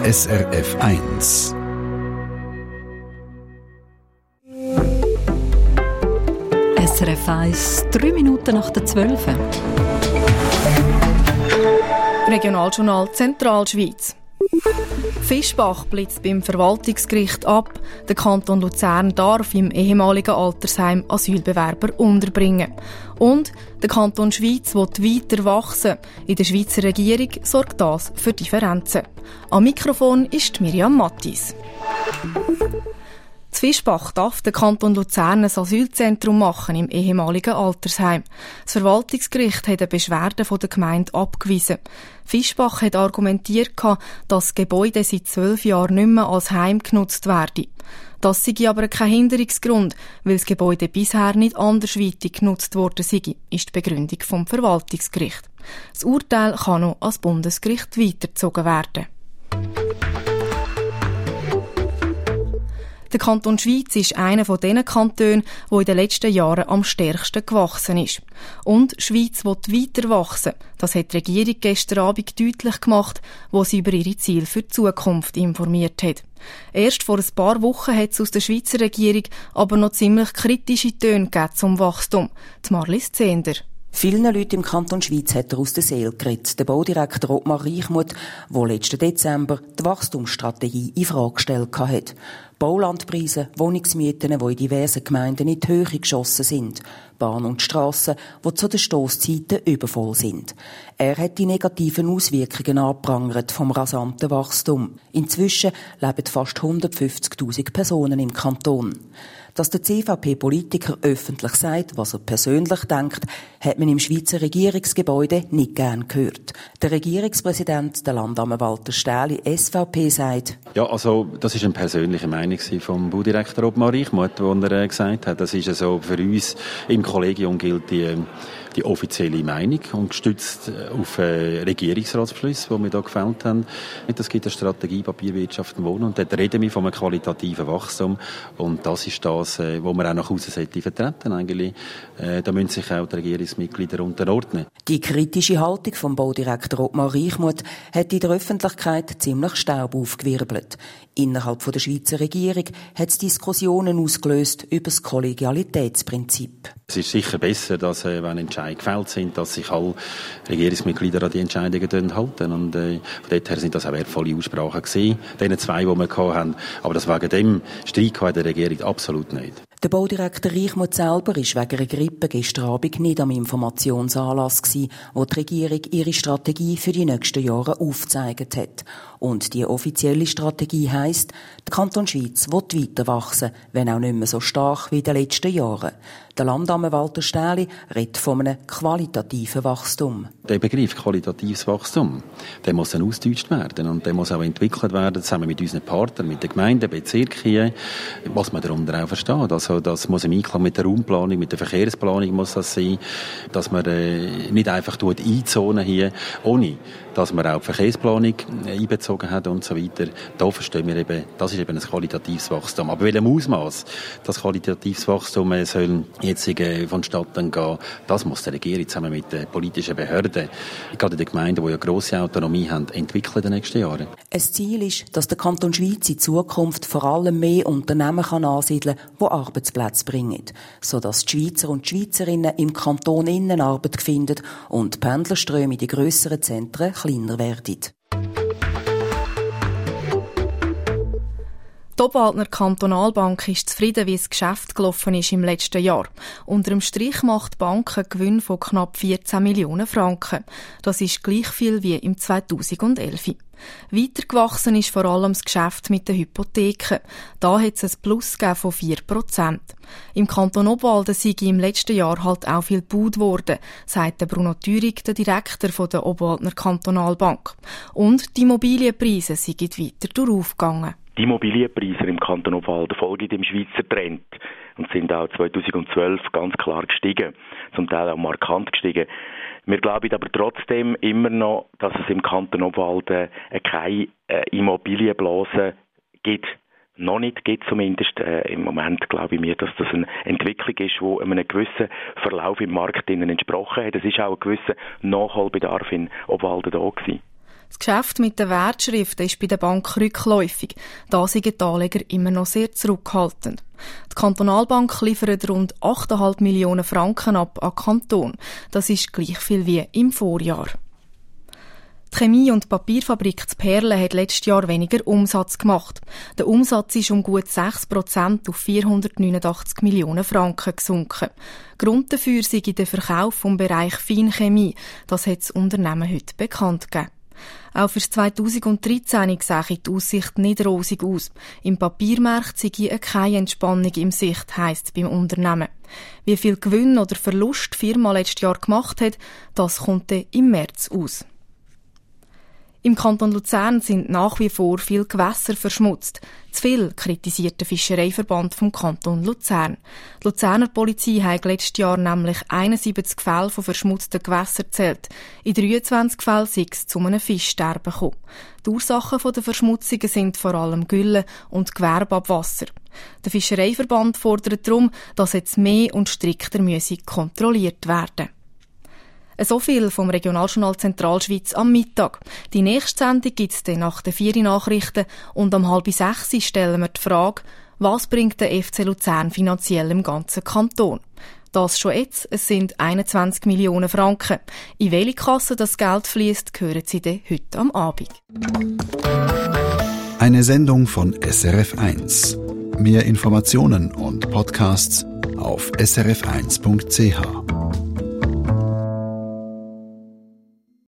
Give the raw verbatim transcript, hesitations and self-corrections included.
S R F eins. S R F eins, drei Minuten nach der zwölf. Regionaljournal Zentralschweiz. Fischbach blitzt beim Verwaltungsgericht ab. Der Kanton Luzern darf im ehemaligen Altersheim Asylbewerber unterbringen. Und der Kanton Schweiz will weiter wachsen. In der Schweizer Regierung sorgt das für Differenzen. Am Mikrofon ist Miriam Mattis. In Fischbach darf der Kanton Luzern ein Asylzentrum machen im ehemaligen Altersheim. Das Verwaltungsgericht hat eine Beschwerde von der Gemeinde abgewiesen. Fischbach hat argumentiert, dass das Gebäude seit zwölf Jahren nicht mehr als Heim genutzt werde. Das sei aber kein Hinderungsgrund, weil das Gebäude bisher nicht andersweitig genutzt worden sei, ist die Begründung vom Verwaltungsgericht. Das Urteil kann noch ans Bundesgericht weitergezogen werden. Der Kanton Schweiz ist einer von den Kantonen, der in den letzten Jahren am stärksten gewachsen ist. Und die Schweiz will weiter wachsen. Das hat die Regierung gestern Abend deutlich gemacht, wo sie über ihre Ziele für die Zukunft informiert hat. Erst vor ein paar Wochen hat es aus der Schweizer Regierung aber noch ziemlich kritische Töne gegeben zum Wachstum. Die Marlies Zehnder. Vielen Leuten im Kanton Schweiz hat er aus der Seele geredet. Der Baudirektor Ottmar Reichmuth, der letzten Dezember die Wachstumsstrategie in Frage gestellt hat. Baulandpreise, Wohnungsmieten, die in diversen Gemeinden in die Höhe geschossen sind. Bahn und Strassen, die zu den Stosszeiten übervoll sind. Er hat die negativen Auswirkungen angeprangert vom rasanten Wachstum. Inzwischen leben fast hundertfünfzigtausend Personen im Kanton. Dass der C V P-Politiker öffentlich sagt, was er persönlich denkt, hat man im Schweizer Regierungsgebäude nicht gern gehört. Der Regierungspräsident, der Landamme Walter Stähli, S V P, sagt: Ja, also das ist eine persönliche Meinung vom Baudirektor Ottmar Reichmuth, wo er gesagt hat, das ist so für uns im Kollegium gilt die die offizielle Meinung und gestützt auf äh, Regierungsratsbeschlüsse, die wir hier gefällt haben. Das gibt eine Strategie Papierwirtschaft und Wohnen und dort reden wir von einem qualitativen Wachstum und das ist das, äh, was wir auch nach außen vertreten eigentlich. Äh, da müssen sich auch die Regierungsmitglieder unterordnen. Die kritische Haltung vom Baudirektor Ottmar Reichmuth hat in der Öffentlichkeit ziemlich Staub aufgewirbelt. Innerhalb der Schweizer Regierung hat es Diskussionen ausgelöst über das Kollegialitätsprinzip. Es ist sicher besser, dass, äh, wenn Entscheidungen gefällt sind, dass sich alle Regierungsmitglieder an die Entscheidungen halten. Und äh, von dort her sind das auch wertvolle Aussprachen gewesen, diese zwei, die wir hatten. Aber das wegen dem Streit in der Regierung absolut nicht. Der Baudirektor Reichmuth selber war wegen einer Grippe gestern Abend nicht am Informationsanlass gewesen, wo die Regierung ihre Strategie für die nächsten Jahre aufgezeigt hat. Und die offizielle Strategie heisst, der Kanton Schweiz will weiter wachsen, wenn auch nicht mehr so stark wie in den letzten Jahren. Der Landamme Walter Stähli redet von einem qualitativen Wachstum. Der Begriff qualitatives Wachstum, der muss dann ausgedeutscht werden und der muss auch entwickelt werden, zusammen mit unseren Partnern, mit den Gemeinden, Bezirken, was man darunter auch versteht. Also das muss im Einklang mit der Raumplanung, mit der Verkehrsplanung muss das sein, dass man äh, nicht einfach einzonen hier, ohne dass man auch die Verkehrsplanung einbezogen hat und so weiter. Da verstehen wir eben, das ist eben ein qualitatives Wachstum. Aber welchem Ausmaß das qualitatives Wachstum soll jetzt vonstatten gehen, das muss die Regierung zusammen mit den politischen Behörden, gerade in den Gemeinden, die ja grosse Autonomie haben, entwickeln in den nächsten Jahren. Ein Ziel ist, dass der Kanton Schweiz in Zukunft vor allem mehr Unternehmen kann ansiedeln kann, die Arbeitsplätze bringen, sodass die Schweizer und die Schweizerinnen im Kanton innen Arbeit finden und die Pendlerströme in die grösseren Zentren kleiner werden. Die Obwaldner Kantonalbank ist zufrieden, wie das Geschäft gelaufen ist im letzten Jahr. Unter dem Strich macht die Bank einen Gewinn von knapp vierzehn Millionen Franken. Das ist gleich viel wie im zweitausendelf. Weiter gewachsen ist vor allem das Geschäft mit den Hypotheken. Da hat es ein Plus gegeben von vier Prozent. Im Kanton Obwalden sei im letzten Jahr halt auch viel gebaut worden, sagt der Bruno Thürig, der Direktor der Obwaldner Kantonalbank. Und die Immobilienpreise sind weiter durchaufgegangen. Die Immobilienpreise im Kanton Obwalden folgen dem Schweizer Trend und sind auch zweitausendzwölf ganz klar gestiegen, zum Teil auch markant gestiegen. Wir glauben aber trotzdem immer noch, dass es im Kanton Obwalden keine äh, Immobilienblase gibt. Noch nicht gibt zumindest. Äh, Im Moment glaube ich, dass das eine Entwicklung ist, die einem gewissen Verlauf im Markt entsprochen hat. Es ist auch ein gewisser Nachholbedarf in Obwalden da gewesen. Das Geschäft mit den Wertschriften ist bei der Bank rückläufig. Da sind die Anleger immer noch sehr zurückhaltend. Die Kantonalbank liefert rund acht Komma fünf Millionen Franken ab an Kanton. Das ist gleich viel wie im Vorjahr. Die Chemie- und Papierfabrik zu Perlen hat letztes Jahr weniger Umsatz gemacht. Der Umsatz ist um gut sechs Prozent auf vierhundertneunundachtzig Millionen Franken gesunken. Grund dafür sei der Verkauf vom Bereich Feinchemie. Das hat das Unternehmen heute bekannt gegeben. Auch für zweitausenddreizehn sehe die Aussicht nicht rosig aus. Im Papiermarkt sei keine Entspannung im Sicht, heisst es beim Unternehmen. Wie viel Gewinn oder Verlust die Firma letztes Jahr gemacht hat, das kommt dann im März aus. Im Kanton Luzern sind nach wie vor viele Gewässer verschmutzt. Zu viel kritisiert der Fischereiverband vom Kanton Luzern. Die Luzerner Polizei hat letztes Jahr nämlich einundsiebzig Fälle von verschmutzten Gewässern gezählt. In dreiundzwanzig Fällen sei es zu einem Fischsterben gekommen. Die Ursachen der Verschmutzungen sind vor allem Gülle und Gewerbeabwasser. Der Fischereiverband fordert darum, dass jetzt mehr und strikter kontrolliert werden. So viel vom Regionaljournal Zentralschweiz am Mittag. Die nächste Sendung gibt es dann nach den vier Nachrichten und um halb sechs stellen wir die Frage, was bringt der F C Luzern finanziell im ganzen Kanton? Das schon jetzt, es sind einundzwanzig Millionen Franken. In welche Kasse das Geld fließt, hören Sie dann heute am Abend. Eine Sendung von S R F eins. Mehr Informationen und Podcasts auf s r f eins punkt c h.